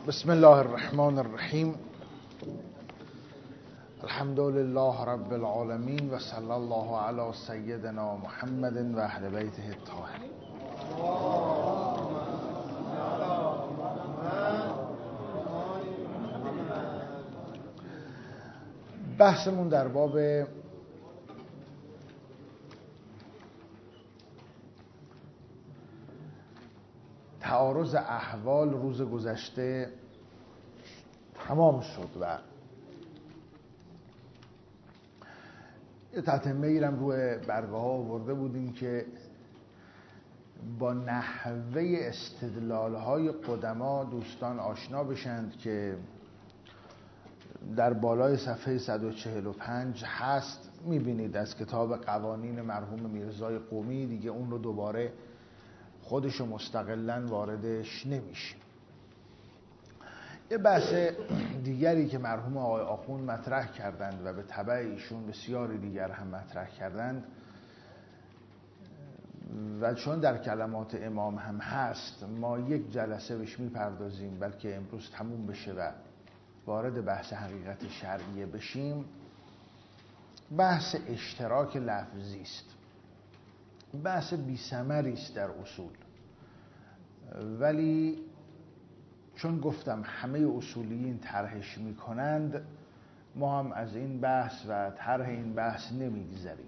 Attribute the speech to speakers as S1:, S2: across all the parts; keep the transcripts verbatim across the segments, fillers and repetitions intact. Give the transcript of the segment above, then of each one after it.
S1: بسم الله الرحمن الرحیم. الحمد لله رب العالمین و صلی الله علی سیدنا محمد و اهل بیته الطاهرین. بحثمون در باب تعارض احوال روز گذشته تمام شد و یه تتمه ایرم روی برگه ها آورده بودیم که با نحوه استدلال های قدما دوستان آشنا بشند که در بالای صفحه صد و چهل و پنج هست. میبینید از کتاب قوانین مرحوم میرزای قمی، دیگه اون رو دوباره خودشو مستقلاً واردش نمیشه. یه بحث دیگری که مرحوم آقای آخوند مطرح کردند و به تبع ایشون بسیاری دیگر هم مطرح کردند و چون در کلمات امام هم هست ما یک جلسه بهش میپردازیم، بلکه امروز تموم بشه و وارد بحث حقیقت شرعیه بشیم. بحث اشتراک لفظی است. بحث بی ثمری است در اصول، ولی چون گفتم همه اصولیین طرحش میکنند ما هم از این بحث و طرح این بحث نمیگذریم.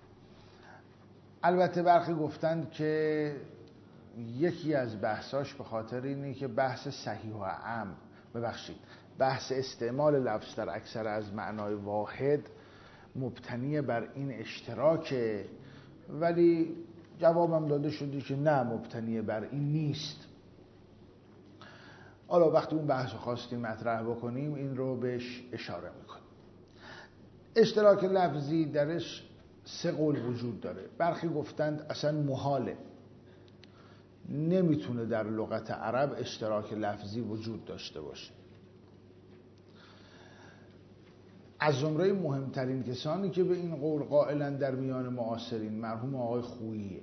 S1: البته برخی گفتند که یکی از بحثاش به خاطر اینه که بحث صحیح و عام ببخشید بحث استعمال لفظ در اکثر از معنای واحد مبتنی بر این اشتراکه، ولی جوابم داده شدی که نه، مبتنی بر این نیست. حالا وقتی اون بحث رو خواستیم مطرح بکنیم این رو بهش اشاره میکنیم. اشتراک لفظی درش سه قول وجود داره. برخی گفتند اصلا محاله، نمیتونه در لغت عرب اشتراک لفظی وجود داشته باشه. از زمره مهمترین کسانی که به این قول قائلن در میان معاصرین مرحوم آقای خوییه.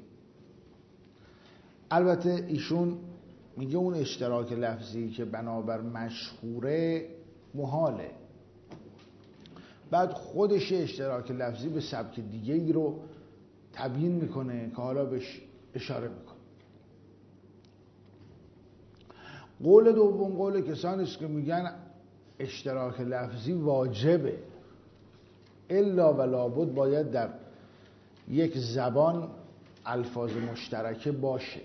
S1: البته ایشون میگه اون اشتراک لفظی که بنابر مشهوره محاله، بعد خودش اشتراک لفظی به سبک دیگه ای رو تبیین میکنه که حالا بهش اشاره میکنه. قول دوم قول کسانی است که میگن اشتراک لفظی واجبه، الا و لابد باید در یک زبان الفاظ مشترکه باشه.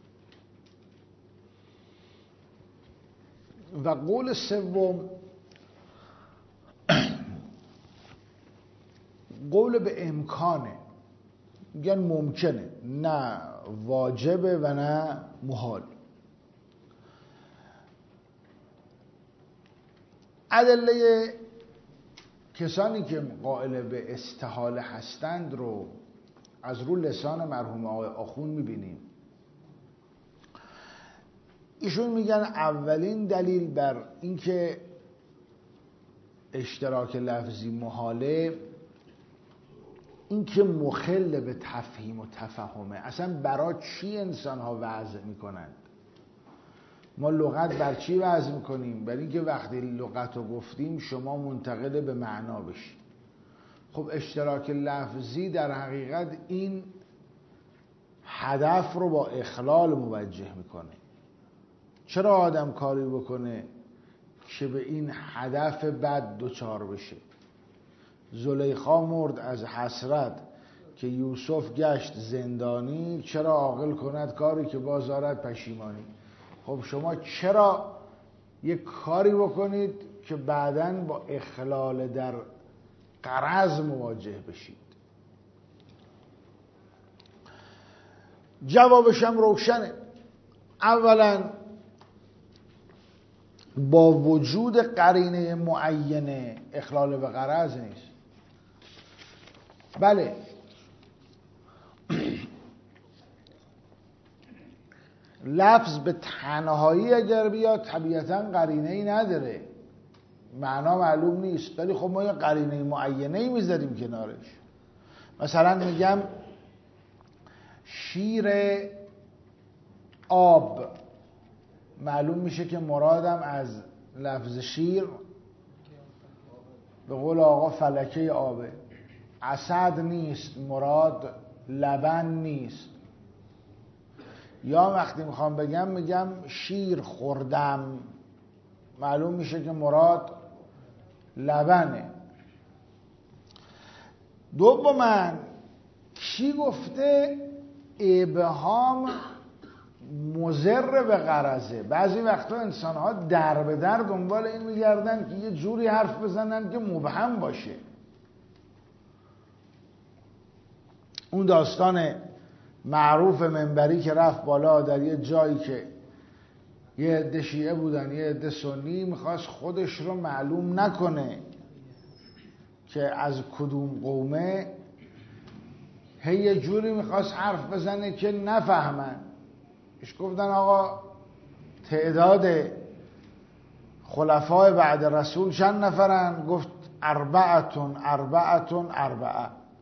S1: و قول سوم قول به امکانه، میگن ممکنه، نه واجبه و نه محال. ادله کسانی که قائل به استحاله هستند رو از رو لسان مرحوم آقای آخوند میبینیم. ایشون میگن اولین دلیل بر اینکه اشتراک لفظی محاله اینکه مخل به تفهیم و تفهمه. اصلا برای چی انسان ها وضع میکنند؟ ما لغت بر چی وضع میکنیم؟ برای اینکه وقتی لغت رو گفتیم شما منتقل به معنا بشید. خب اشتراک لفظی در حقیقت این هدف رو با اخلال موجه میکنه. چرا آدم کاری بکنه که به این هدف بد دچار بشه؟ زلیخا مرد از حسرت که یوسف گشت زندانی، چرا عاقل کند کاری که بازارد پشیمانی. خب شما چرا یک کاری بکنید که بعداً با اخلال در غرض مواجه بشید؟ جوابش هم روشنه. اولا با وجود قرینه معینه اخلال به غرض نیست. بله لفظ به تنهایی اگر بیاد طبیعتاً قرینه ای نداره، معنا معلوم نیست، ولی خب ما یه قرینه معینه ای میذاریم کنارش. مثلا میگم شیر آب معلوم میشه که مرادم از لفظ شیر به قول آقا فلکه آبه. عسل نیست مراد، لبن نیست. یا وقتی میخوام بگم میگم شیر خوردم، معلوم میشه که مراد لبنه. دوما کی گفته ابهام مضر به غرضه؟ بعضی وقتا انسان ها در به در دنبال این میگردن که یه جوری حرف بزنن که مبهم باشه. اون داستان معروف منبری که رفت بالا در یه جایی که یه عده شیعه بودن یه عده سنی، میخواست خودش رو معلوم نکنه که از کدوم قومه، هی یه جوری میخواست حرف بزنه که نفهمن. اش گفتن آقا تعداد خلفای بعد رسول چند نفرن؟ گفت اربعتون اربعتون اربعه،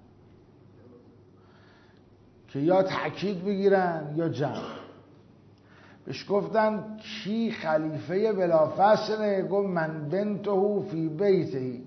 S1: که یا تأکید بگیرن یا جمع. بهش گفتن کی خلیفه بلافاصله؟ گفت من بنته فی بیته.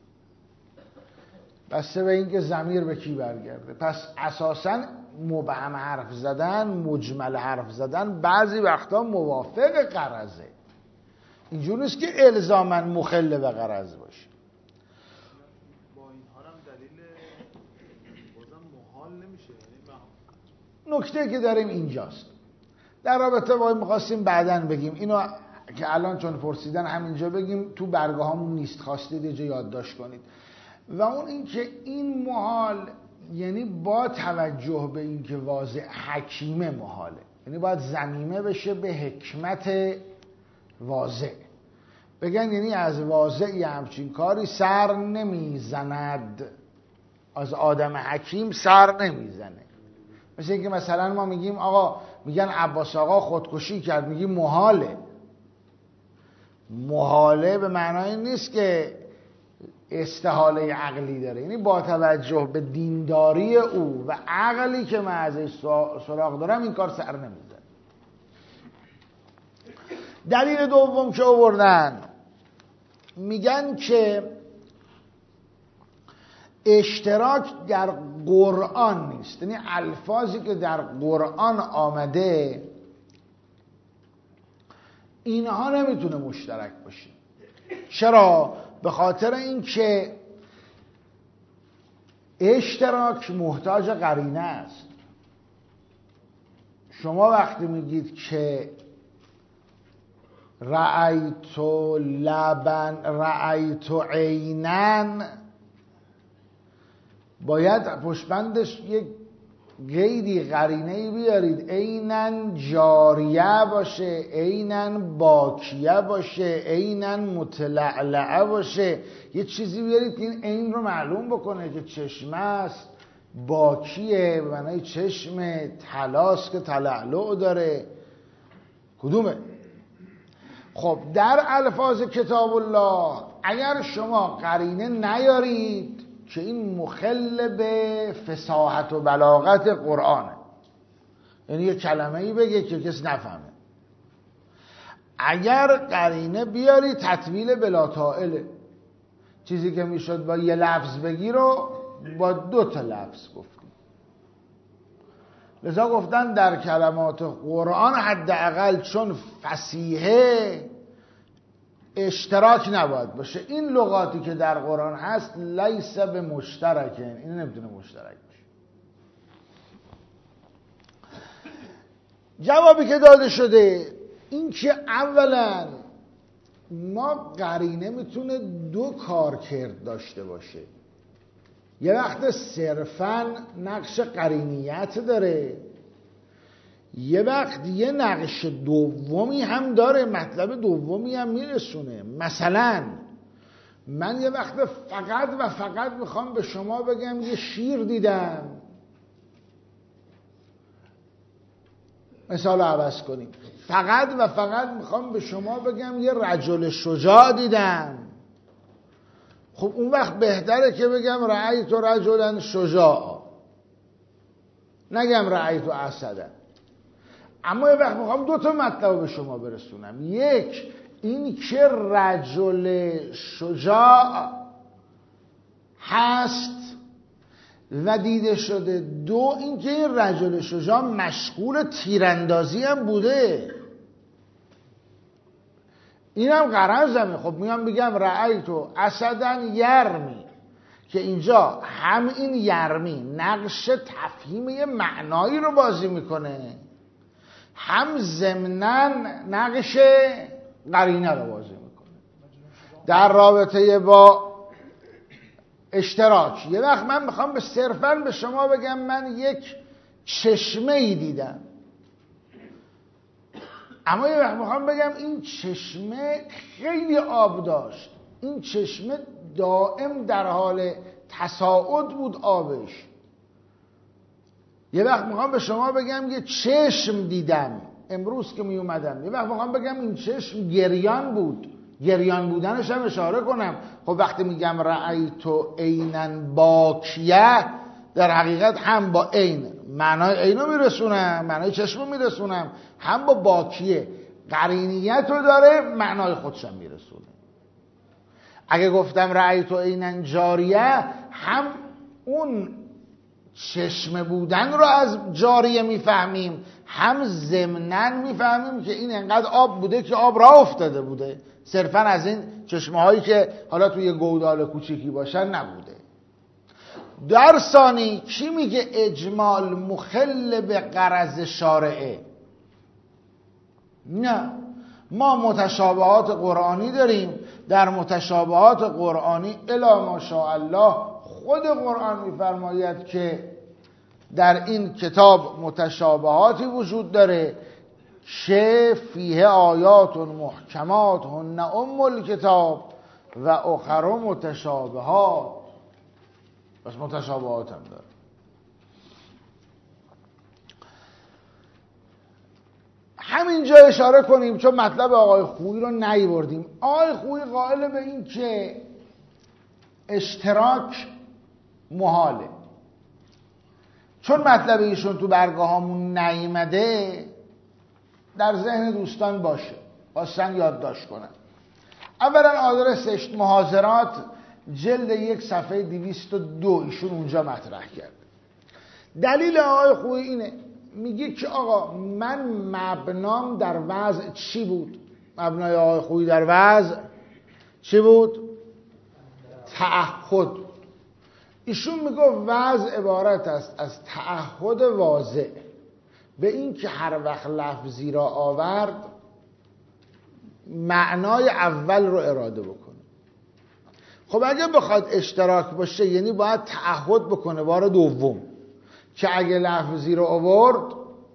S1: بسته به این که ضمیر به کی برگرده. پس اساساً مبهم حرف زدن، مجمل حرف زدن بعضی وقتا موافق غرضه، اینجور نیست که الزاماً مخل به غرض باشه.
S2: با این هم دلیل بازم محال نمیشه.
S1: نکته که داریم اینجاست، در رابطه با این می‌خواستیم بعداً بگیم، اینو که الان چون پرسیدن همینجا بگیم، تو برگه هامون نیست، خواستید یه جا یادداشت کنید. و اون این که این محال یعنی با توجه به این که واضح حکیمه محاله، یعنی باید ضمیمه بشه به حکمت واضح. بگن یعنی از واضحی همچین کاری سر نمیزند، از آدم حکیم سر نمیزنه. مثل اینکه مثلا ما میگیم آقا، میگن عباس آقا خودکشی کرد، میگیم محاله. محاله به معنای نیست که استحاله عقلی داره، یعنی با توجه به دینداری او و عقلی که من ازش سراغ دارم این کار سر نمیزنه. دلیل دوم که آوردن، میگن که اشتراک در قرآن نیست، یعنی الفاظی که در قرآن آمده اینها نمیتونه مشترک باشه. چرا؟ به خاطر اینکه اشتراک محتاج قرینه است. شما وقتی میگید که رأیت لبن رأیت عینن، باید پشتبندش یک قیدی قرینه‌ای بیارید، عینن جاریه باشه، عینن باکیه باشه، عینن متلعلعه باشه، یه چیزی بیارید که این عین رو معلوم بکنه که چشمه است، باکیه به معنای چشم، طلاست که تلعلع داره. کدومه؟ خب در الفاظ کتاب الله اگر شما قرینه نیارید که این مخل به فصاحت و بلاغت قرآنه، یعنی یه کلمه ای بگه که کسی نفهمه، اگر قرینه بیاری تطویل بلا طائله، چیزی که میشد با یه لفظ بگی رو با دو تا لفظ گفتیم. لذا گفتن در کلمات قرآن حداقل چون فصیحه اشتراک نباید باشه. این لغاتی که در قرآن هست لیس به مشترکن، این نمیتونه مشترک باشه. جوابی که داده شده این که اولا ما قرینه میتونه دو کارکرد داشته باشه. یه وقت صرفاً نقش قرینیت داره، یه وقت یه نقش دومی هم داره، مطلب دومی هم میرسونه. مثلا من یه وقت فقط و فقط میخوام به شما بگم یه شیر دیدم، مثال عوض کنیم، فقط و فقط میخوام به شما بگم یه رجل شجاع دیدم. خب اون وقت بهتره که بگم رأیت رجلا شجاع، نگم رأیت اسدا. اما یه وقت میخوام دو تا مطلب به شما برسونم. یک، این که رجل شجاع هست و دیده شده. دو، این که این رجل شجاع مشغول تیراندازی هم بوده. اینم غرضمه. خب میام بگم رأیتو اسدن یرمی، که اینجا هم این یرمی نقش تفهیم یه معنایی رو بازی میکنه، هم ضمناً نقش قرینه رو بازی میکنه در رابطه با اشتراک. یه وقت من میخوام به صرفاً به شما بگم من یک چشمه ای دیدم، اما یه وقت میخوام بگم این چشمه خیلی آب داشت، این چشمه دائم در حال تصاعد بود آبش. یه وقت میخوام به شما بگم یه چشم دیدم امروز که می اومدم. یه وقت میخوام بگم این چشم گریان بود، گریان بودنش هم اشاره کنم. خب وقتی میگم رأیتو عینن باکیه، در حقیقت هم با عین معنای عینو میرسونم، معنای چشمو میرسونم، هم با باکیه قرینیت رو داره، معنای خودشم میرسونه. اگه گفتم رأیتو عینن جاریه، هم اون چشم بودن رو از جاریه میفهمیم، هم ضمناً میفهمیم که این انقدر آب بوده که آب راه افتاده بوده، صرفاً از این چشمه هایی که حالا توی گودال کوچیکی باشن نبوده. در ثانی کی میگه اجمال مخل به غرض شارعه؟ نه، ما متشابهات قرآنی داریم. در متشابهات قرآنی الا ماشاءالله خود قرآن میفرماید که در این کتاب متشابهاتی وجود داره که فیه آیات محکمات هن ام الکتاب و اخر متشابهات. بس متشابهات هم داره. همینجا اشاره کنیم چون مطلب آقای خویی رو نیاوردیم. آقای خویی قائل به این که اشتراک محاله. چون مطلب ایشون تو برگاهامون نیامده، در ذهن دوستان باشه، خواستن یادداشت کنن. اولا آدرس محاضرات جلد یک صفحه دویست و دو ایشون اونجا مطرح کرد. دلیل آقای خویی اینه، میگه که آقا من مبنام در وضع چی بود؟ مبنای آقای خویی در وضع چی بود؟ تعهد. ایشون میگه وضع عبارت است از تعهد واضح به این که هر وقت لفظی را آورد معنای اول رو اراده بکنه. خب اگه بخواد اشتراک باشه یعنی باید تعهد بکنه بار دوم که اگه لفظی رو آورد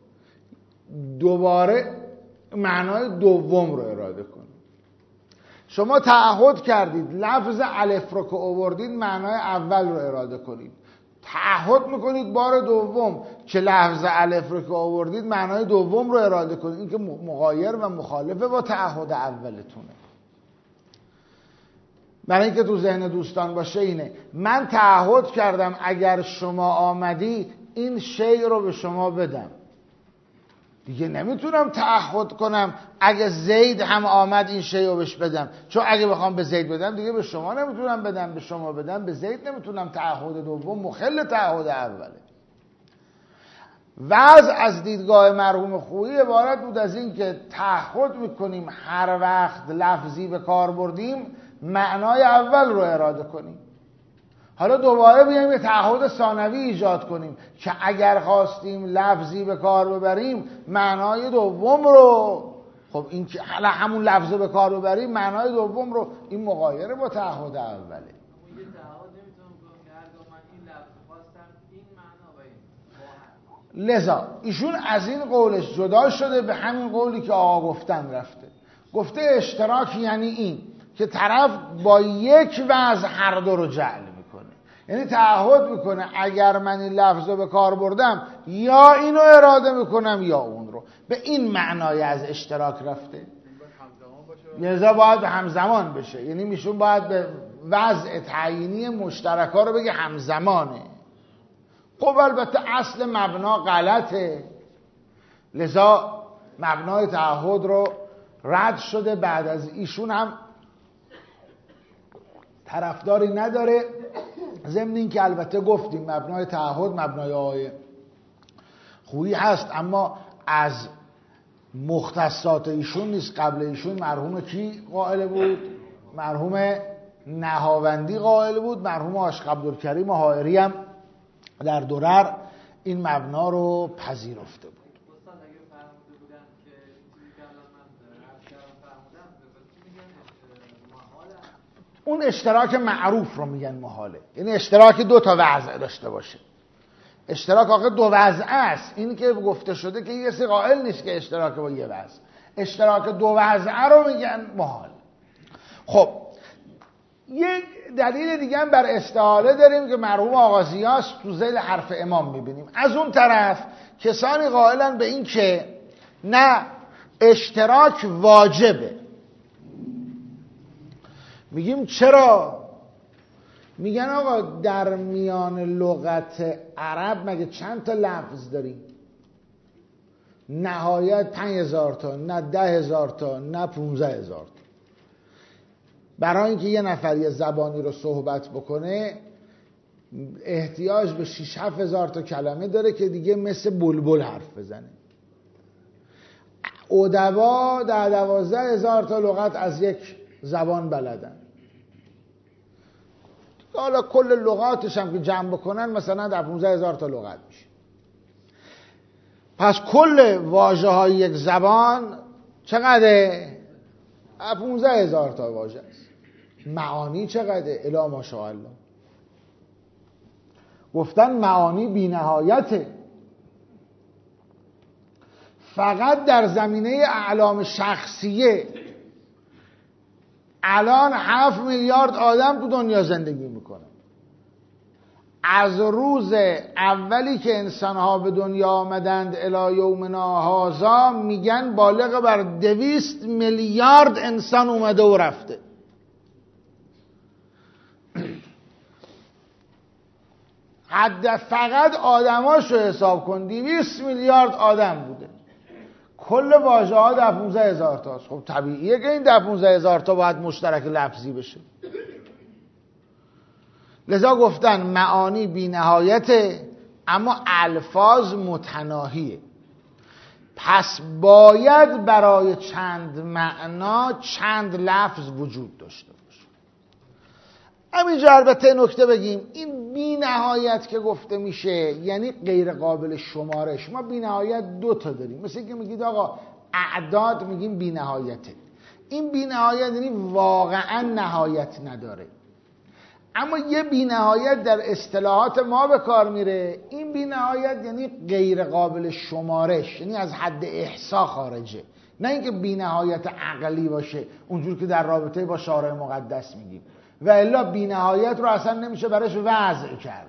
S1: دوباره معنای دوم رو اراده کنه. شما تعهد کردید لفظ الف رو که آوردید معنای اول رو اراده کنید، تعهد میکنید بار دوم که لفظ الف رو که آوردید معنای دوم رو اراده کنید. این که مغایر و مخالفه با تعهد اولتونه. برای اینکه تو ذهن دوستان باشه اینه، من تعهد کردم اگر شما آمدی این شیء رو به شما بدم. دیگه نمیتونم تعهد کنم اگه زید هم آمد این شیء رو بهش بدم، چون اگه بخوام به زید بدم دیگه به شما نمیتونم بدم، به شما بدم به زید نمیتونم. تعهد دوم مخل تعهد اوله. وضع از دیدگاه مرحوم خویی عبارت بود از این که تعهد میکنیم هر وقت لفظی به کار بردیم معنای اول رو اراده کنیم. حالا دوباره بیایم یه تعهد ثانوی ایجاد کنیم که اگر خواستیم لفظی به کار ببریم معنای دوم رو، خب این که حالا همون لفظ به کار ببریم معنای دوم رو، این مغایره با تعهد اوله. لذا ایشون از این قولش جدا شده، به همین قولی که آقا گفتن رفته. گفته اشتراک یعنی این که طرف با یک وضع هر دو رو جعل میکنه، یعنی تعهد میکنه اگر من این لفظ رو به کار بردم یا اینو اراده میکنم یا اون رو. به این معنای از اشتراک رفته. لذا باید به همزمان بشه، یعنی میشون باید به وضع تعیینی مشترکا رو بگه همزمانه. خب البته اصل مبنا غلطه، لذا مبنای تعهد رو رد شده. بعد از ایشون هم طرفداری نداره، ضمن این که البته گفتیم مبنای تعهد مبنای آقای خویی هست، اما از مختصات ایشون نیست. قبل ایشون مرحوم کی قائل بود؟ مرحوم نهاوندی قائل بود. مرحوم عاشق عبدالکریم حائری هم در درر این مبنا رو پذیرفته بود. اون اشتراک معروف رو میگن محاله، یعنی اشتراک دو تا وضع داشته باشه. اشتراک آخه دو وضع است، این که گفته شده که یه سی قائل نیست که اشتراک با یه وضع. اشتراک دو وضع رو میگن محال. خب یک دلیل دیگه هم بر استحاله داریم که مرحوم آغازیاس تو ذیل حرف امام میبینیم. از اون طرف کسانی قائلن به این که نه اشتراک واجبه. میگیم چرا؟ میگن آقا در میان لغت عرب مگه چند تا لفظ داریم؟ نهایت پنج هزار تا، نه ده هزار تا، نه پونزه هزار تا. برای اینکه یه نفر یه زبانی رو صحبت بکنه احتیاج به شش هفت هزار تا کلمه داره که دیگه مثل بلبل حرف بزنه. ادبا در دوازده هزار تا لغت از یک زبان بلدن. حالا کل لغاتش هم که جمع بکنن مثلا در پانزده هزار تا لغت میشه. پس کل واژه های یک زبان چقدره؟ پانزده هزار تا واژه است. معانی چقدره؟ الا ماشاءالله. گفتن معانی بی نهایته. فقط در زمینه اعلام شخصیه الان هفت میلیارد آدم تو دنیا زندگی میکنه. از روز اولی که انسانها به دنیا آمدند الی یومنا هذا میگن بالغ بر دویست میلیارد انسان اومده و رفته. حد فقط آدماشو حساب کن، دویست میلیارد آدم بوده. کل واژه ها در پانزده هزار تاست. خب طبیعیه که این در پانزده هزار تا باید مشترک لفظی بشه. لذا گفتن معانی بی نهایته اما الفاظ متناهیه. پس باید برای چند معنا چند لفظ وجود داشته باشه. همینجا البته نکته بگیم، این بی نهایت که گفته میشه یعنی غیر قابل شمارش. ما بی نهایت دو تا داریم، مثل که میگید آقا اعداد میگیم بی نهایته. این بی نهایت یعنی واقعا نهایت نداره. اما یه بی نهایت در اصطلاحات ما به کار میره. این بی نهایت یعنی غیر قابل شمارش، یعنی از حد احصا خارجه. نه اینکه بی نهایت عقلی باشه اونجور که در رابطه با شارع مقدس میگیم، و الا بی نهایت رو اصلا نمیشه برایش وضع کرد.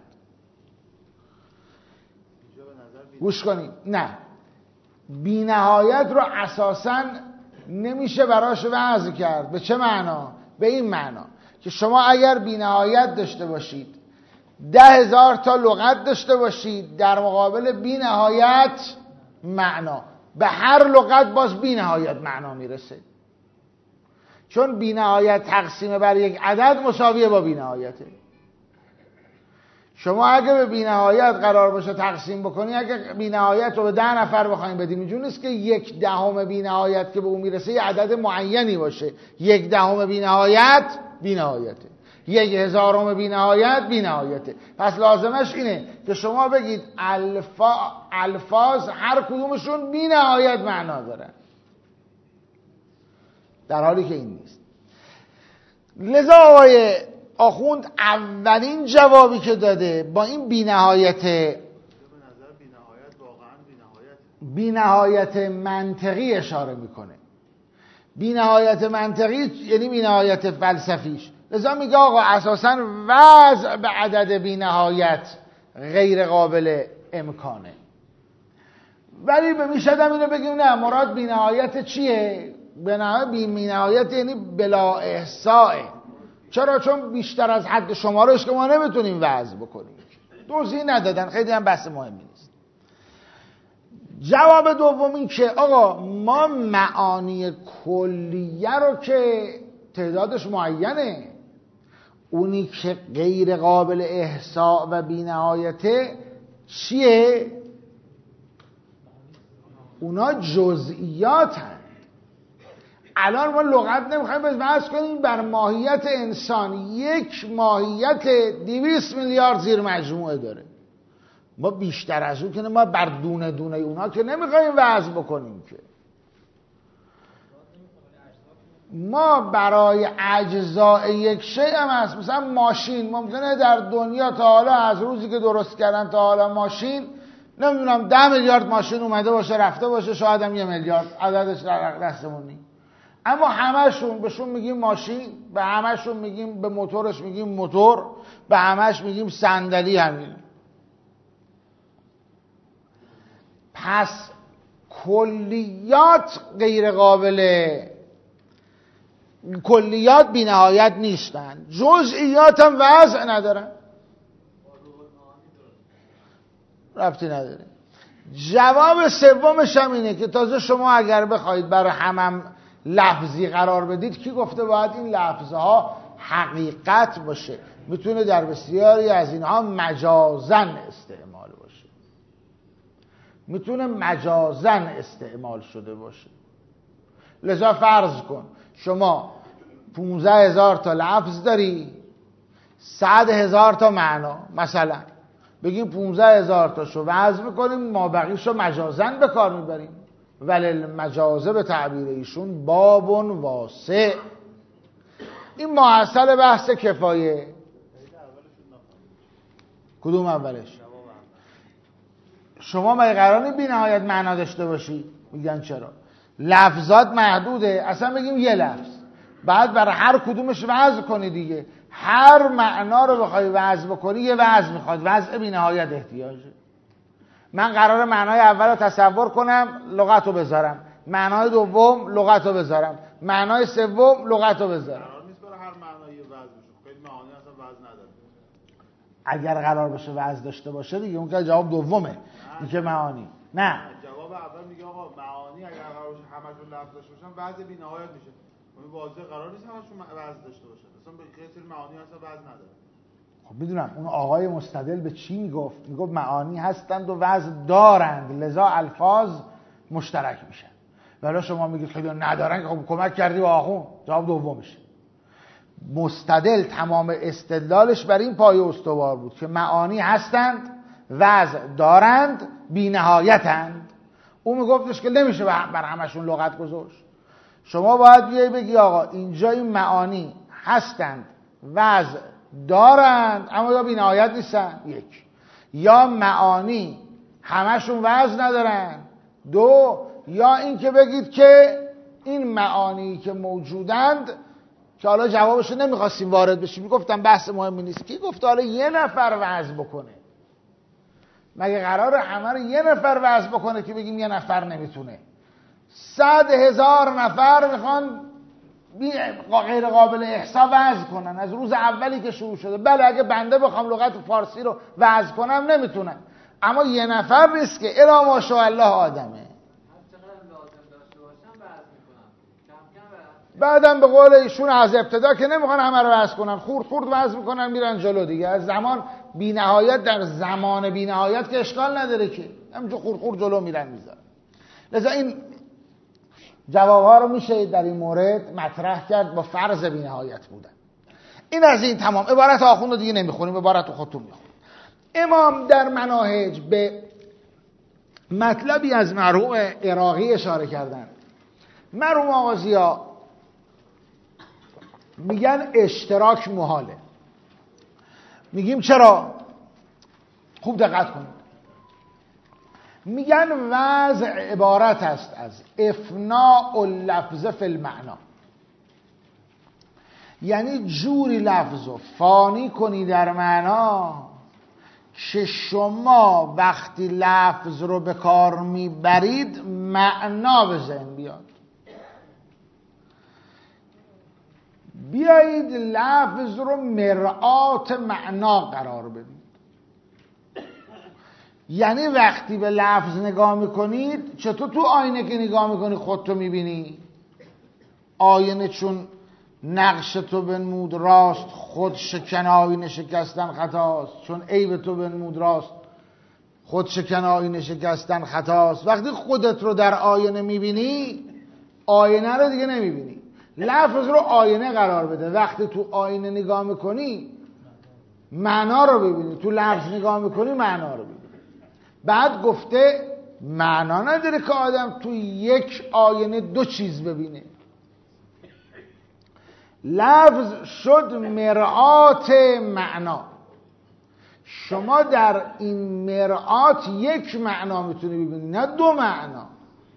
S1: گوش کنید، نه بی نهایت رو اساسا نمیشه براش وضع کرد. به چه معنا؟ به این معنا که شما اگر بی نهایت داشته باشید، ده هزار تا لغت داشته باشید در مقابل بی نهایت معنا، به هر لغت باز بی نهایت معنا میرسه. چون بی نهایت تقسیم بر یک عدد مساویه با بی نهایته. شما اگه به بی نهایت قرار باشه تقسیم بکنی، اگه بی نهایت رو به ده نفر بخوایم بدیم، اینجور نیست که یک دهم بی نهایت که به اون میرسه یه عدد معینی باشه. یک دهم بی نهایت بی نهایته، یک هزارم بی نهایت بی نهایته. پس لازمش اینه که شما بگید الفا الفاظ هر کدومشون بی نهایت معنا دارن، در حالی که این نیست. لذا آقای آخوند اولین جوابی که داده با این بی‌نهایت بی‌نهایت منطقی اشاره میکنه. بی‌نهایت منطقی یعنی بی‌نهایت فلسفیش. لذا میگه آقا اساساً وضع به عدد بی‌نهایت غیر قابل امکانه. ولی به میشدم اینو بگیم نه، مراد بی‌نهایت چیه؟ بی‌نهایت یعنی بلا احصاء. چرا؟ چون بیشتر از حد شمارش که ما نمیتونیم وضع بکنیم. توضیح ندادن، خیلی هم بحث مهمی نیست. جواب دوم این که آقا ما معانی کلیه رو که تعدادش معینه، اونی که غیر قابل احصاء و بی‌نهایته چیه؟ اونا جزئیات هست. الان ما لغت نمیخوایم بحث کنیم بر ماهیت انسان. یک ماهیت دویست میلیارد زیر مجموعه داره، ما بیشتر از اون که ما بر دونه دونه اونا که نمیخوایم وضع بکنیم که. ما برای اجزاء یک شیء هم هست. مثلا ماشین ممکنه در دنیا تا حالا از روزی که درست کردن تا حالا ماشین نمیدونم ده میلیارد ماشین اومده باشه رفته باشه، شاید هم یه میلیارد، عددش در دستمون نیست، اما همشون بهشون میگیم ماشین، به همشون میگیم، به موتورش میگیم موتور، به همش میگیم صندلی. همین. پس کلیات غیر قابل کلیات بی نهایت نیستن، جزئیات هم وضع ندارن، ربطی نداره. جواب سومش هم اینه که تازه شما اگر بخواید برای همم لفظی قرار بدید، کی گفته باید این لفظها حقیقت باشه؟ میتونه در بسیاری از اینها مجازن استعمال باشه، میتونه مجازن استعمال شده باشه. لذا فرض کن شما پونزده هزار تا لفظ داری، صد هزار تا معنا، مثلا بگیم پونزده هزار تاشو وضع میکنیم، ما بقیشو مجازن به کار میبریم. ولی المجازه به تعبیر ایشون باب واسع. این محصل بحث کفایه. کدوم اولش؟ شما مگه قرار نی بی نهایت معنا داشته باشی؟ میگن چرا؟ لفظات محدوده، اصلا بگیم یه لفظ، بعد برای هر کدومش وضع کنی دیگه. هر معنا رو بخوای وضع بکنی یه وضع میخواد، وضع بی نهایت احتیاجه. من قرار معنای اول رو تصور کنم، لغت رو بذارم، معنای دوم لغت رو بذارم، معنای سوم لغت رو بذارم.
S2: قرار نیست برای هر معنایی وضع بشه، خیلی معانی اصلا وضع نداره.
S1: اگر قرار بشه وضع داشته باشه دیگه، اون که جواب دومه، این که معانی. نه،
S2: جواب اول میگه آقا معانی اگر قرار باشه همشون لفظ داشته باشن وضع بی نهایت میشه. اون واضح قرار نیست همشون وضع داشته باشن، اصلا به خیلی معانی اصلا وضع نداره.
S1: خب میدونم اون آقای مستدل به چی میگفت؟ میگفت معانی هستند و وضع دارند، لذا الفاظ مشترک میشن. ولی شما میگید خیلی ندارن، که خب کمک کردی به آخون. جواب دومشه. مستدل تمام استدلالش بر این پایه استوار بود که معانی هستند، وضع دارند، بی نهایتند. او میگفتش که نمیشه بر همشون لغت گذاشت. شما باید بیای بگی آقا اینجا این معانی هستند، وضع دارند، اما یا بی نهایت نیستن، یک. یا معانی همشون وزن ندارن، دو. یا این که بگید که این معانی که موجودند، که حالا جوابشو نمیخواستیم وارد بشیم، میگفتم بحث مهمی نیست، کی گفت حالا یه نفر وزن بکنه؟ مگه قراره همه رو یه نفر وزن بکنه که بگیم یه نفر نمیتونه؟ صد هزار نفر میخوان غیر قابل احصا وضع کنن از روز اولی که شروع شده. بله اگه بنده بخوام لغت فارسی رو وضع کنم نمیتونم، اما یه نفر نیست که الا ماشاءالله آدمه. بعدم به قول ایشون از ابتدا که نمیخوان همه رو وضع کنن، خورد خورد وضع میکنن میرن جلو دیگه. از زمان بی نهایت در زمان بی نهایت که اشکال نداره که، همینجور خورد خورد جلو میرن میذارن. لذا این جوابها رو میشه در این مورد مطرح کرد با فرض بی نهایت بودن. این از این تمام. عبارت آخوند رو دیگه نمیخونیم، عبارت خودتون میخونیم. امام در مناهج به مطلبی از مرحوم عراقی اشاره کردن. مرحوم آغازی‌ها میگن اشتراک محاله. میگیم چرا؟ خوب دقت کنید. میگن وضع عبارت است از افناء اللفظ فی المعنا، یعنی جوری لفظ رو فانی کنی در معنا که شما وقتی لفظ رو به کار میبرید معنا به ذهن بیاد. بیایید لفظ رو مرآت معنا قرار بدید. یعنی وقتی به لفظ نگاه میکنید، چطور تو آینه که نگاه میکنی خودتو میبینی؟ آینه چون نقش تو بنمود راست، خود شکن آینه شکستن خطاست. چون عیب تو بنمود راست، خود شکن آینه شکستن خطاست. وقتی خودت رو در آینه میبینی، آینه رو دیگه نمیبینی. لفظ رو آینه قرار بده. وقتی تو آینه نگاه میکنی معنا رو ببینی، تو لفظ نگاه میکنی معنا رو ببینی. بعد گفته معنا نداره که آدم تو یک آینه دو چیز ببینه. لفظ شد مرآت معنا. شما در این مرآت یک معنا میتونی ببینی، نه دو معنا.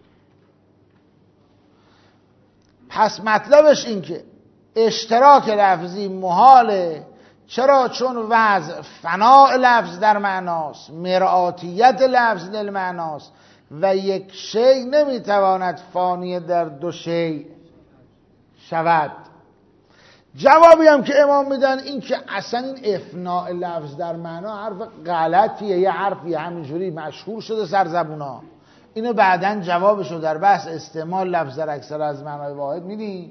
S1: پس مطلبش این که اشتراک لفظی محاله. چرا؟ چون وضع فناء لفظ در معناست، مرآتیت لفظ در معناست و یک شی نمیتواند فانی در دو شی شود. جوابی هم که امام میدن این که اصلا این افناء لفظ در معنا حرف غلطیه، یه حرفی همینجوری مشهور شده سر زبونا. اینو بعدن جوابشو در بحث استعمال لفظ در اکثر از معنای واحد میدیم.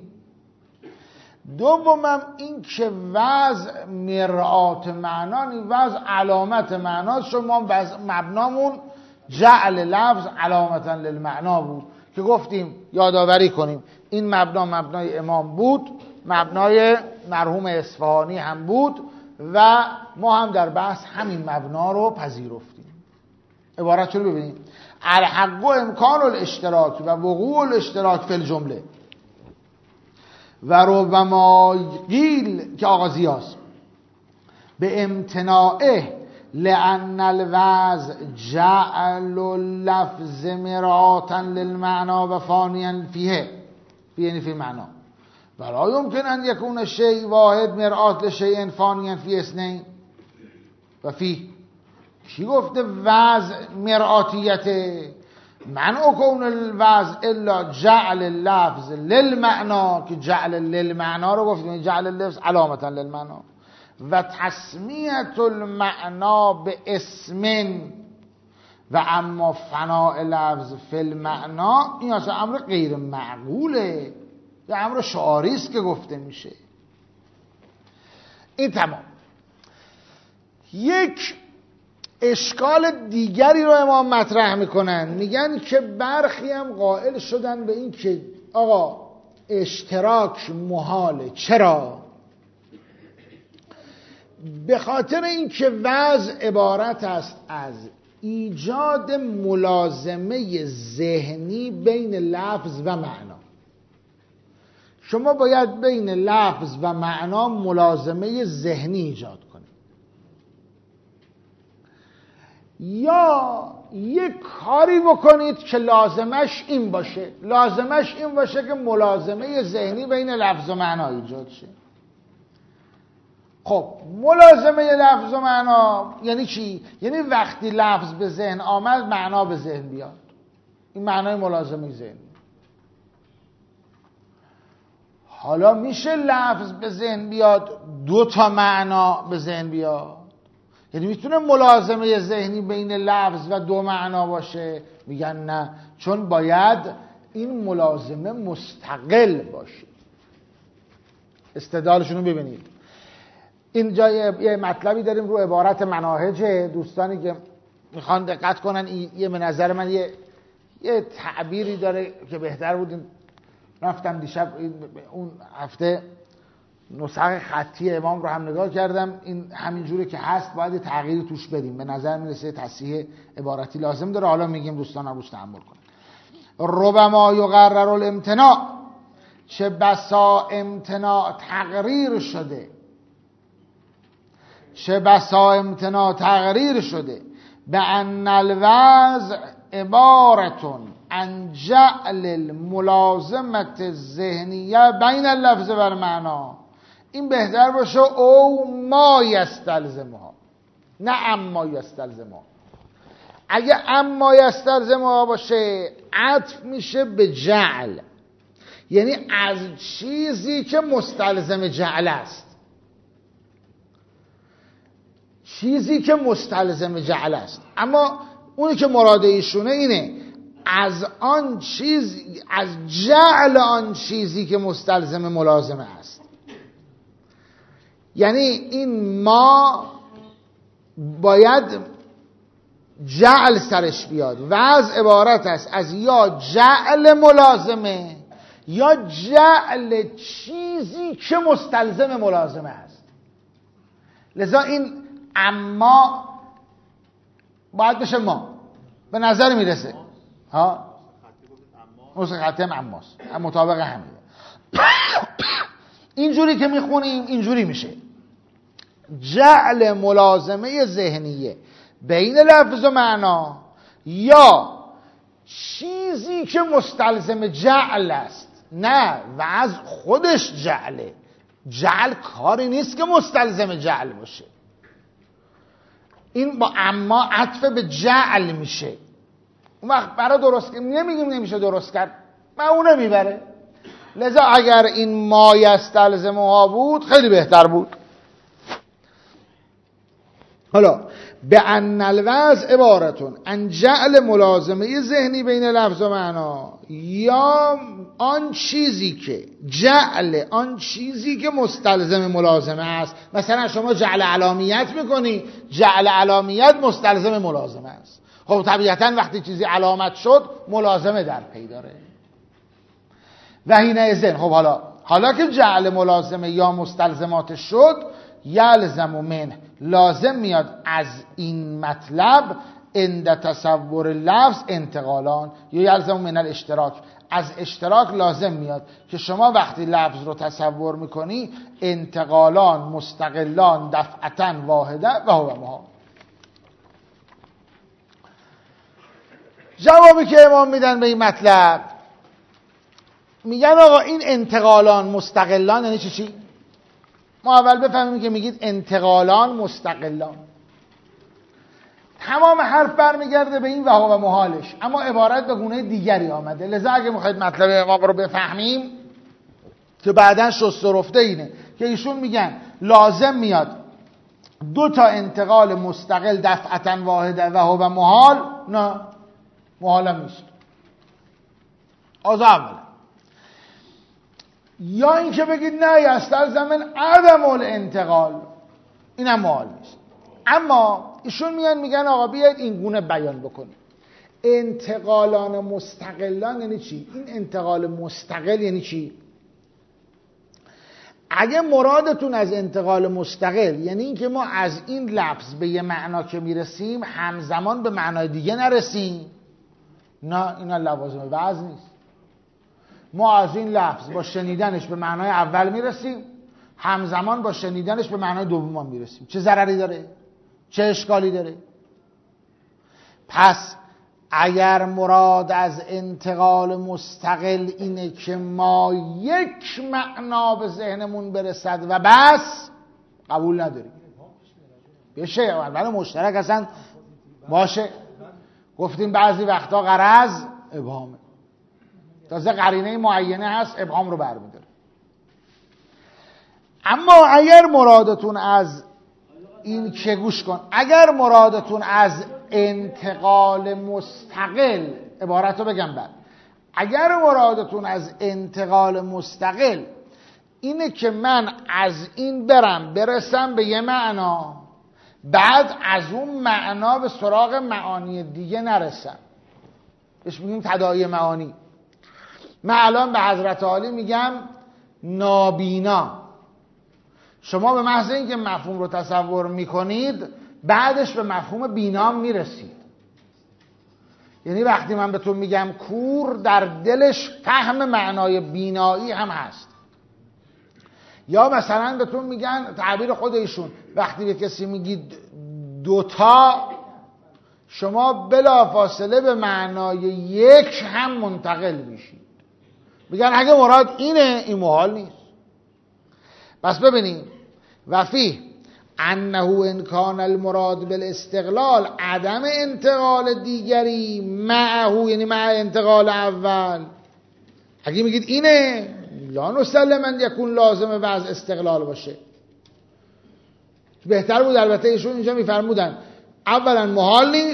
S1: دومم این که وضع مرآت معنا نی، وضع علامت معنا. شما مبنامون جعل لفظ علامتا للمعنا بود که گفتیم یادآوری کنیم این مبنا مبنای امام بود، مبنای مرحوم اصفهانی هم بود و ما هم در بحث همین مبنا رو پذیرفتیم. عبارت رو ببینیم: الحق و امکان الاشتراک و وقوع الاشتراک فی الجمله و ربما قیل که آغازیاست به امتناعه لأن الوضع جعل اللفظ مرآتا للمعنا و فانیا فیه، یعنی فی معنا. ولا يمكن ان يكون الشيء واحد مرآت لشيء فانیا فی اثنين و فی. کی گفته وضع مرآتیته؟ منع کون الوضع الا جعل اللفظ للمعنا، که جعل للمعنا رو گفتیم، جعل اللفظ علامتا للمعنا. و تسمیت المعنا به اسم و اما فناء لفظ فی المعنا، این اصلا امر غیر معقوله، یه امر شعاری است که گفته میشه. این تمام. یک اشکال دیگری رو امام مطرح میکنن، میگن که برخی هم قائل شدن به این که آقا اشتراک محاله. چرا؟ به خاطر این که وضع عبارت است از ایجاد ملازمه ذهنی بین لفظ و معنا. شما باید بین لفظ و معنا ملازمه ذهنی ایجاد کنید، یا یک کاری بکنید که لازمش این باشه، لازمش این باشه که ملازمه ذهنی بین لفظ و معنا ایجاد شه. خب ملازمه لفظ و معنا یعنی چی؟ یعنی وقتی لفظ به ذهن آمد معنا به ذهن بیاد. این معنای ملازمه ذهنی. حالا میشه لفظ به ذهن بیاد دو تا معنا به ذهن بیاد؟ یعنی میتونه ملازمه ذهنی بین لفظ و دو معنا باشه؟ میگن نه، چون باید این ملازمه مستقل باشه. استدلالشون رو ببینید. اینجا یه مطلبی داریم رو عبارت مناهج. دوستانی که میخوان دقت کنن، یه به نظر من یه یه تعبیری داره که بهتر بود. رفتم دیشب اون هفته نسخه خطی امام رو هم نگاه کردم، این همین جوری که هست باید تغییری توش بدیم. به نظر میرسه تصحیح عبارتی لازم داره. حالا میگیم دوستان روش تأمل کنن. ربما یقرر الامتناع، چه بسا امتناع تقریر شده، چه بسا امتناع تقریر شده به ان الوضع عبارتون عن جعل الملازمت الذهنیه بین اللفظ و المعنا. این بهتر باشه او ما یستلزمها، نه اما یستلزمها. اگه اما یستلزمها باشه عطف میشه به جعل، یعنی از چیزی که مستلزم جعل است، چیزی که مستلزم جعل است. اما اونی که مراد ایشونه اینه از آن چیز، از جعل آن چیزی که مستلزم ملازمه است. یعنی این ما باید جعل سرش بیاد و از عبارت است از یا جعل ملازمه یا جعل چیزی که مستلزم ملازمه است. لذا این اما باید بشه ما، به نظر میرسه ها نسخه خطی هم اماست، هم مطابق همینه. اینجوری که میخونیم اینجوری میشه جعل ملازمه ذهنیه بین لفظ و معنا یا چیزی که مستلزم جعل است، نه و از خودش جعله. جعل کاری نیست که مستلزم جعل باشه. این با اما عطف به جعل میشه. اون وقت برای درست نمیگیم نمیشه درست کرد، معونه میبره. لذا اگر این ما یستلزمها بود خیلی بهتر بود. حالا به ان الوضع عبارتون ان جعل ملازمه ذهنی بین لفظ و معنا یا آن چیزی که جعل آن چیزی که مستلزم ملازمه است. مثلا شما جعل علامیت میکنی، جعل علامیت مستلزم ملازمه است. خب طبیعتا وقتی چیزی علامت شد ملازمه در پی داره. و هینه ذهن. خب حالا حالا که جعل ملازمه یا مستلزمات شد، یلزم و من لازم میاد از این مطلب عند تصور لفظ انتقالان یا یلزم من الاشتراک، از اشتراک لازم میاد که شما وقتی لفظ رو تصور میکنی انتقالان مستقلان دفعتا واحده و هو ما. جوابی که امام میدن به این مطلب میگن آقا این انتقالان مستقلان یعنی چی چی؟ ما اول بفهمیم که میگید انتقالان مستقلان. تمام حرف برمیگرده به این و هو محالش، اما عبارت به گونه دیگری آمده. لذا اگه میخواید مطلب امام رو بفهمیم که بعداً شست و رفته اینه که ایشون میگن لازم میاد دو تا انتقال مستقل دفعتا واحده و هو محال. نه محال هم نیست. از اول یا این که بگید نه یستلزم عدم الانتقال، این هم محال نیست. اما ایشون میان میگن آقا بیاید این گونه بیان بکنیم انتقالان مستقلان یعنی چی؟ این انتقال مستقل یعنی چی؟ اگه مرادتون از انتقال مستقل یعنی این که ما از این لفظ به یه معنا که میرسیم همزمان به معنای دیگه نرسیم، نه اینا لوازم وضع نیست. ما از این لفظ با شنیدنش به معنای اول میرسیم، همزمان با شنیدنش به معنای دوم میرسیم. چه ضرری داره؟ چه اشکالی داره؟ پس اگر مراد از انتقال مستقل اینه که ما یک معنا به ذهنمون برسد و بس، قبول نداریم. بشه اول مشترک اصلا باشه. گفتیم بعضی وقتا غرض ابهامه، تازه قرینه معینه هست ابهام رو برمیداره. اما اگر مرادتون از این که گوش کن اگر مرادتون از انتقال مستقل، عبارت رو بگم بعد، اگر مرادتون از انتقال مستقل اینه که من از این برم برسم به یه معنا بعد از اون معنا به سراغ معانی دیگه نرسم، بهش میگیم تداعی معانی. من الان به حضرت عالی میگم نابینا، شما به محض اینکه مفهوم رو تصور میکنید بعدش به مفهوم بینا میرسید. یعنی وقتی من به تو میگم کور در دلش فهم معنای بینایی هم هست. یا مثلا به تو میگن تعبیر خود ایشون وقتی به کسی میگید دوتا شما بلافاصله به معنای یک هم منتقل میشید. میگن اگه مراد اینه این محال نیست. پس ببینیم و فیه انه ان کان المراد بالاستقلال عدم انتقال دیگری معه، یعنی مع انتقال اول. اگه میگید اینه لا نسلم ان یکون لازم وضع استقلال باشه. بهتر بود البته ایشون اینجا میفرمودن اولا محال نیست،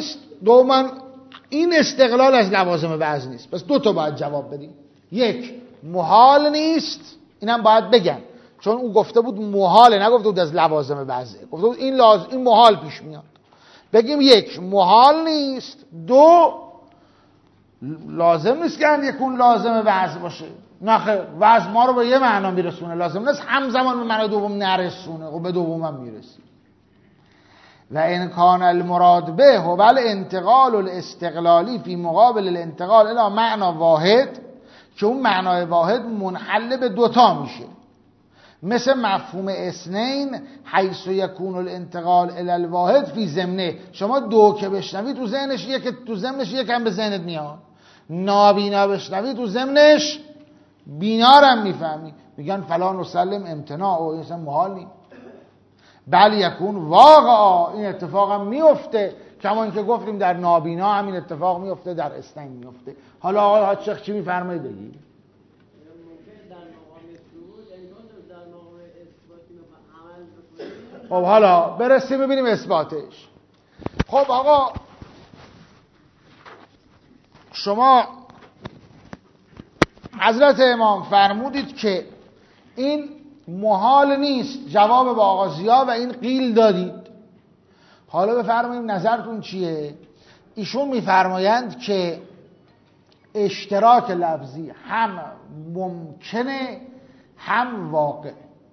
S1: دوما این استقلال از لوازم وضع نیست. پس دو تا باید جواب بدیم. یک، محال نیست، اینم باید بگن، چون او گفته بود محاله، نگفته بود از لوازم وضعه، گفته بود این لازم، این محال پیش میاد. بگیم یک، محال نیست. دو، لازم نیست که اند یکون لازم وضع باشه. نه خیر، وضع ما رو به یه معنا میرسونه، لازم نیست همزمان به معنای دوم نرسونه و به دوم هم میرسی. و ان کان المراد به هو الانتقال الاستقلالی فی مقابل الانتقال الی معنی واحد، که اون معنای واحد منحل به دوتا میشه، مثل مفهوم اثنین حیث یکون الانتقال الی الواحد فی ضمنه. شما دو که بشنوی تو ذهنش یک، تو ضمنش یکم به ذهنت میاد. نابینا بشنوی تو ضمنش بینارم میفهمی. میگن فلان و سلم امتناع و این محال نیست. بل یکون واقعا، این اتفاق هم میفته، کما اینکه گفتیم در نابینا همین اتفاق میفته، در اثنین میفته. حالا آقای حاج شیخ چی میفرمایید بگید؟ خب حالا برسیم ببینیم اثباتش. خب آقا شما حضرت امام فرمودید که این محال نیست، جواب با آقا ضیا و این قیل دادید. حالا بفرمایید نظرتون چیه؟ ایشون میفرمایند که اشتراک لفظی هم ممکنه هم واقع.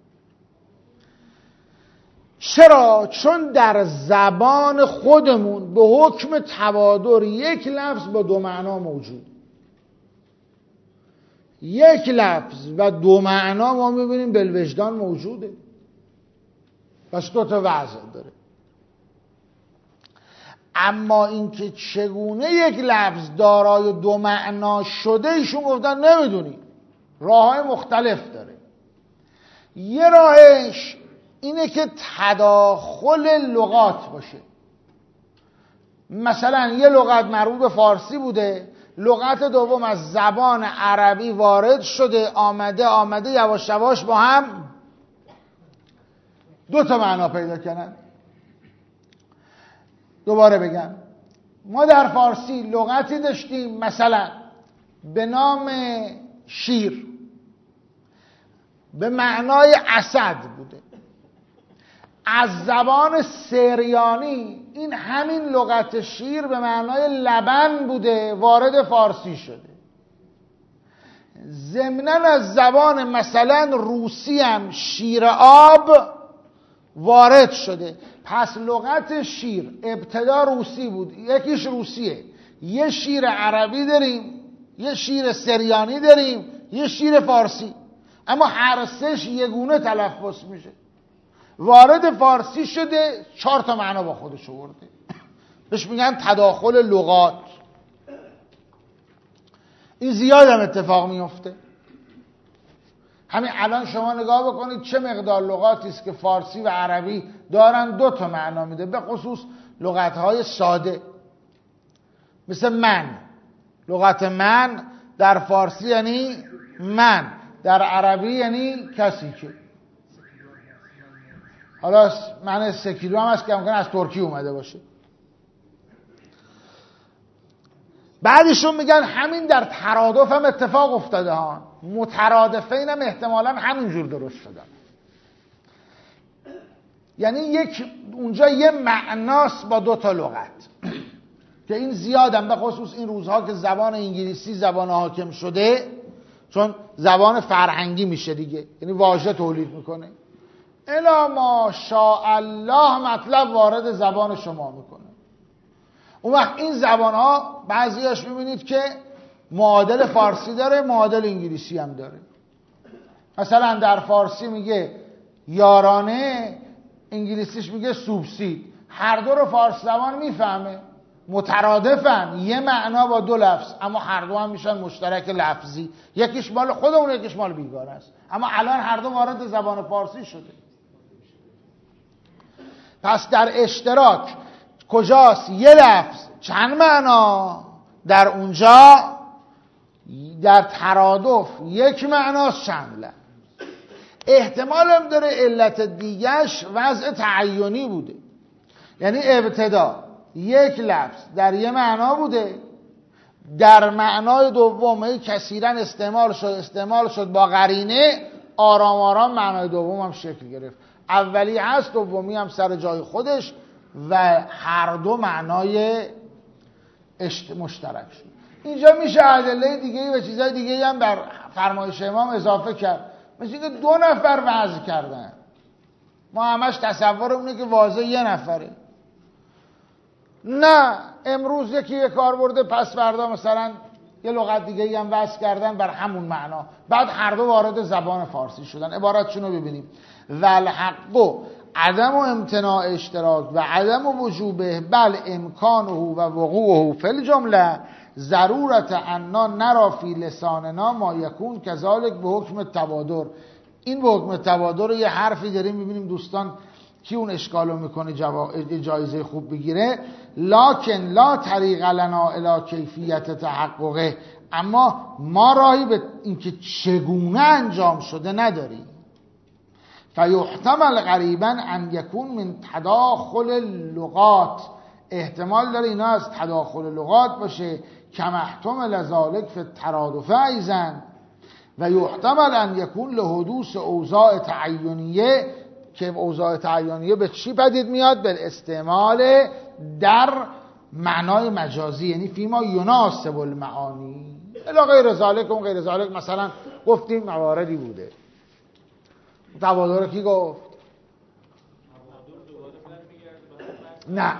S1: چرا؟ چون در زبان خودمون به حکم توادر یک لفظ با دو معنا موجود. یک لفظ و دو معنا ما میبینیم بالوجدان موجوده، پس دو تا وضع داره. اما اینکه چگونه یک لفظ دارای دو معنا شده ایشون گفتن نمیدونیم، راه‌های مختلف داره. یه راهش اینه که تداخل لغات باشه. مثلا یه لغت مربوط به فارسی بوده، لغت دوم از زبان عربی وارد شده، آمده آمده یواش یواش با هم دو تا معنا پیدا کردن. دوباره بگم، ما در فارسی لغتی داشتیم مثلا به نام شیر، به معنای اسد بوده. از زبان سریانی این همین لغت شیر به معنای لبن بوده، وارد فارسی شده. ضمناً از زبان مثلا روسی هم شیر آب وارد شده. پس لغت شیر ابتدا روسی بود، یکیش روسیه، یه شیر عربی داریم، یه شیر سریانی داریم، یه شیر فارسی، اما هر سهش یگونه تلفظ میشه. وارد فارسی شده، چهار تا معنا با خودش آورده. بهش میگن تداخل لغات. این زیاد هم اتفاق میفته. همین الان شما نگاه بکنید چه مقدار لغاتی است که فارسی و عربی دارن دو تا معنا میده، به خصوص لغت‌های ساده مثل من. لغت من در فارسی یعنی من، در عربی یعنی کسی که. حالا معنی سه کیلو هم هست که ممکن از ترکی اومده باشه. بعدشون میگن همین در ترادف هم اتفاق افتاده ها، مترادفین هم احتمالا همینجور درست شدن. یعنی یک اونجا یه معناست با دو تا لغت که این زیادم، به خصوص این روزها که زبان انگلیسی زبان حاکم شده، چون زبان فرهنگی میشه دیگه، یعنی واژه تولید میکنه. الا ما شاء الله مطلب وارد زبان شما میکنه. اون وقت این زبان ها بعضیاش میبینید که معادل فارسی داره، معادل انگلیسی هم داره. مثلا در فارسی میگه یارانه، انگلیسیش میگه سوبسید. هر دو رو فارسی زبان میفهمه، مترادفن، یه معنا با دو لفظ، اما هر دو هم میشن مشترک لفظی. یکیش مال خودمون، یکیش مال بیگانه است، اما الان هر دو وارد زبان فارسی شده. پس در اشتراک کجاست؟ یه لفظ چند معنا، در اونجا در ترادف یک معناست چند لفظ. احتمال هم داره علت دیگرش وضع تعینی بوده، یعنی ابتدا یک لفظ در یه معنا بوده، در معنای دوم کثیرا استعمال شد استعمال شد با قرینه، آرام آرام معنای دوم هم شکل گرفت. اولی هست، دومی هم سر جای خودش و هر دو معنای مشترک شد. اینجا میشه ادله دیگه و چیزای دیگه هم بر فرمایش امام اضافه کرد، مثل اینکه دو نفر وعظ کردن. ما همش تصورمونه که واضح یه نفره. نه، امروز یکی یه کار برده، پس فردا مثلا یه لغت دیگه هم وضع کردن بر همون معنا، بعد هر دو وارد زبان فارسی شدن. عبارتشون رو ببینیم: والحق عدم و امتناع اشتراک و عدم و وجوبه بل امکانه و وقوعه فی الجمله ضرورت انا نرا فی لساننا ما یکون کذالک به حکم تبادر. این به حکم تبادر یه حرفی داریم میبینیم دوستان کی اون اشکالو میکنه جوا... جایزه خوب بگیره. لکن لا طریق لنا الی کیفیت تحققه، اما ما راهی به اینکه چگونه انجام شده نداریم. فیحتمل غریبا ان یکون من تداخل اللغات، احتمال داره اینا از تداخل لغات باشه، کما احتمل ذالک فی الترادف ایضا، و یحتمل ان یکون لحدوث اوضاع تعینیه، که اوضاع تعینیه به چی پدید میاد؟ به استعمال در معنای مجازی، یعنی فیما یناسب المعانی الی غیر ذالک. اون غیر ذالک مثلا گفتیم مواردی بوده. تبادر کی گفت؟ نه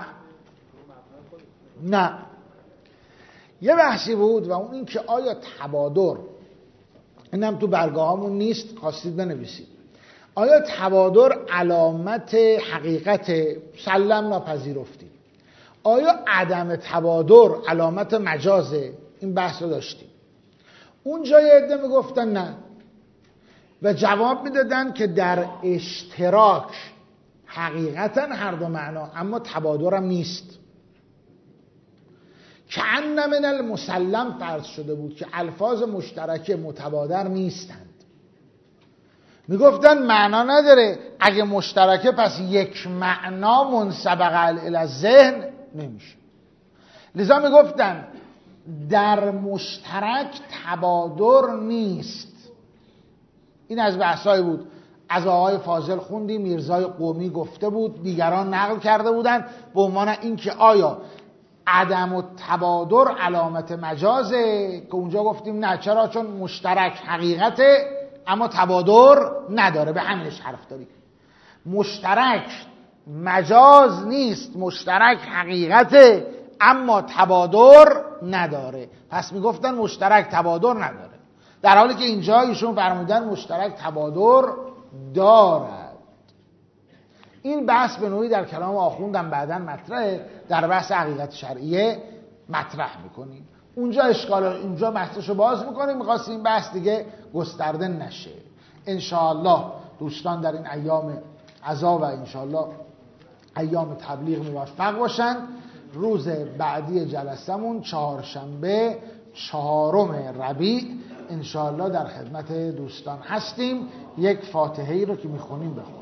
S1: نه یه بحثی بود و اون این که آیا تبادر، اینم تو برگاهامون نیست، خواستید بنویسید، آیا تبادر علامت حقیقت سلم ناپذیرفتیم، آیا عدم تبادر علامت مجازه؟ این بحث رو داشتیم. اون جای عده میگفتن نه و جواب میدادن که در اشتراک حقیقتا هر دو معنا، اما تبادر هم نیست. کأن من المسلم فرض شده بود که الفاظ مشترکه متبادر نیستند. میگفتن معنا نداره، اگه مشترکه پس یک معنا منسبق الی الذهن نمیشه. لذا میگفتن در مشترک تبادر نیست. این از بحثای بود، از آقای فاضل خوندی، میرزای قومی گفته بود، دیگران نقل کرده بودن به عنوان اینکه آیا عدم و تبادر علامت مجازه، که اونجا گفتیم نه. چرا؟ چون مشترک حقیقته اما تبادر نداره. به همینش حرف داریم. مشترک مجاز نیست، مشترک حقیقته اما تبادر نداره. پس میگفتن مشترک تبادر نداره، در حالی که اینجا ایشون فرمودن مشترک تبادر دارد. این بحث به نوعی در کلام آخوندم بعداً مطرحه، در بحث حقیقت شرعیه مطرح میکنیم. اونجا اشکال، اونجا بحثشو باز میکنیم، میخواستیم این بحث دیگه گسترده نشه. انشاءالله دوستان در این ایام عزا و انشاءالله ایام تبلیغ موفق باشن. روز بعدی جلسمون چهارشنبه چهارم ربیع انشاءالله در خدمت دوستان هستیم. یک فاتحه‌ای رو که میخونیم بخونیم.